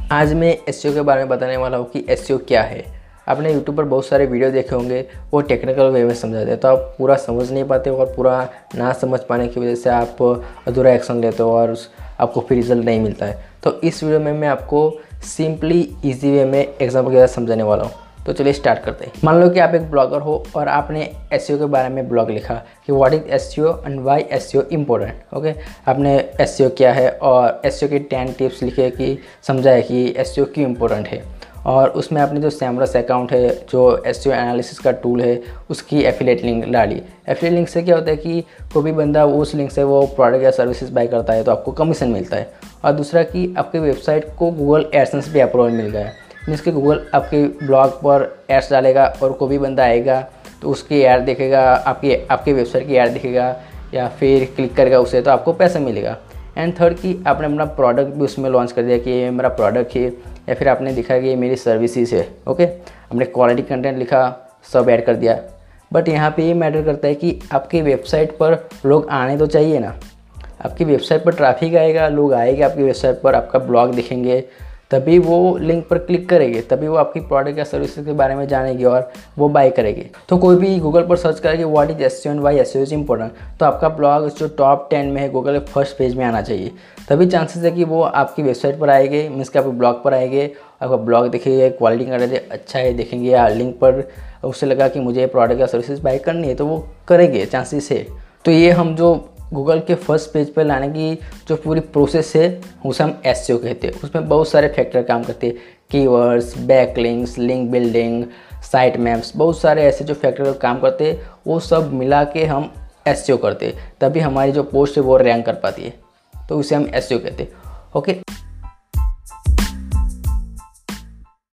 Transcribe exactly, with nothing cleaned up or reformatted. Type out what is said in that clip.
आज मैं एसईओ के बारे में बताने वाला हूँ कि एसईओ क्या है। आपने यूट्यूब पर बहुत सारे वीडियो देखे होंगे, वो टेक्निकल वे में समझाते हैं तो आप पूरा समझ नहीं पाते और पूरा ना समझ पाने की वजह से आप अधूरा एक्शन लेते हो और आपको फिर रिजल्ट नहीं मिलता है। तो इस वीडियो में मैं आपको सिंपली इजी वे में एग्जाम्पल के साथ समझाने वाला हूँ। तो चलिए स्टार्ट करते हैं। मान लो कि आप एक ब्लॉगर हो और आपने एसईओ के बारे में ब्लॉग लिखा कि what is SEO and why SEO important. Okay, आपने एसईओ क्या है और एसईओ के टेन टिप्स लिखे कि समझाए कि एसईओ क्यों इम्पोर्टेंट है। और उसमें आपने जो सैमरस अकाउंट है, जो एसईओ एनालिसिस का टूल है, उसकी एफिलिएट लिंक डाली। एफिलिएट लिंक से क्या होता है कि कोई भी बंदा उस लिंक से वो प्रोडक्ट या सर्विसेज बाय करता है तो आपको कमीशन मिलता है। और दूसरा कि आपके वेबसाइट को गूगल एडसेंस पे अप्रूवल मिल गया है, मीन्स कि गूगल आपके ब्लॉग पर एड्स डालेगा और कोई भी बंदा आएगा तो उसकी ऐड देखेगा, आपकी आपके वेबसाइट की ऐड दिखेगा या फिर क्लिक करेगा उसे तो आपको पैसा मिलेगा। एंड थर्ड कि आपने अपना प्रोडक्ट भी उसमें लॉन्च कर दिया कि ये मेरा प्रोडक्ट है, या फिर आपने दिखा कि ये मेरी सर्विसेज है। ओके, आपने क्वालिटी कंटेंट लिखा, सब ऐड कर दिया। बट यहाँ पे ये मैटर करता है कि आपकी वेबसाइट पर लोग आने तो चाहिए ना। आपकी वेबसाइट पर ट्रैफिक आएगा, लोग आएंगे आपकी वेबसाइट पर, आपका ब्लॉग देखेंगे, तभी वो लिंक पर क्लिक करेंगे, तभी वो आपकी प्रोडक्ट या सर्विसेज के बारे में जानेंगे और वो बाय करेंगे। तो कोई भी गूगल पर सर्च करेंगे what is SEO and why SEO is important, तो आपका ब्लॉग जो टॉप टेन में है गूगल के फर्स्ट पेज में आना चाहिए। तभी चांसेस है कि वो आपकी वेबसाइट पर आएंगे, मीन्स कि आपके ब्लॉग पर आएंगे, आपका ब्लॉग देखेंगे, क्वालिटी कंटेंट अच्छा है देखेंगे, या लिंक पर उससे लगा कि मुझे प्रोडक्ट या सर्विसेज बाय करनी है तो वो करेंगे, चांसेस है। तो ये हम जो गूगल के फर्स्ट पेज पर लाने की जो पूरी प्रोसेस है उसे हम एसईओ कहते हैं। उसमें बहुत सारे फैक्टर काम करते हैं, keywords, backlinks, link building, site maps, बहुत सारे ऐसे जो फैक्टर काम करते हैं वो सब मिला के हम एसईओ करते हैं, तभी हमारी जो पोस्ट है वो रैंक कर पाती है। तो उसे हम एसईओ कहते हैं। ओके।